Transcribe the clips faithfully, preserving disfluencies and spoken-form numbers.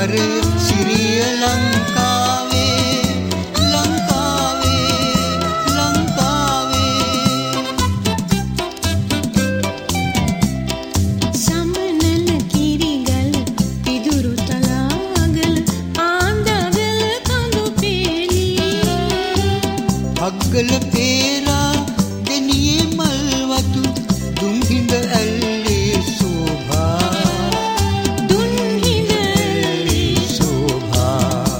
මනහර සිරිය ලංකාවේ ලංකාවේ ලංකාවේ සමනල කිරිගල පිදුරු තලාගල ආන්දගල කඳු පෙළී අග්ගල පේරා දෙනියේ මල්වතු දුම්හිඳ ඇල්ලේ සෝභා දුන්හිඳ ඇල්ලේ සෝභා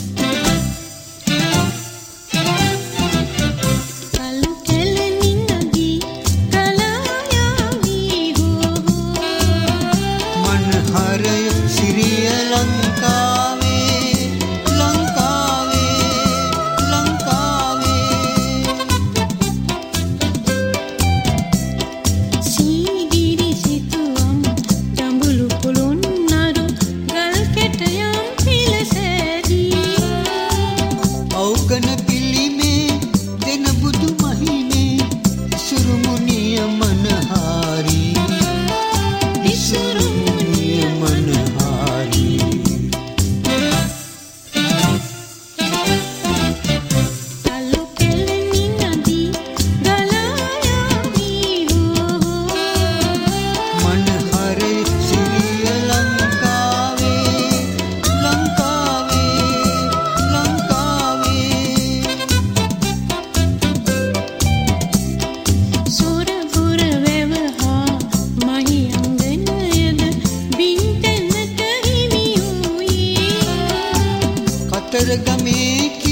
කලු කෙලෙනි නදී කලායාවි හෝ මනහර සිරිය ලංකාවේ ලංකාවේ ලංකාවේ සීගිරි සිතුවම් ජඹුළු පුළුන් නරු ගල් කෙටයම් පිලසැදී අවකන පිළිමේ දෙන බුදු මහිනේ ඉසුරුමුනිය මනහාරී ඉසුරුමුනිය මනහාරී කලු කෙලෙනි නදී ගලායාවි හෝ මනහර සිරිය ලංකාවේ ලංකාවේ ලංකාවේ සුරපුර වැවහා මහි අංගනයද බින්තැනට හිමි වූයේ කතරගමේ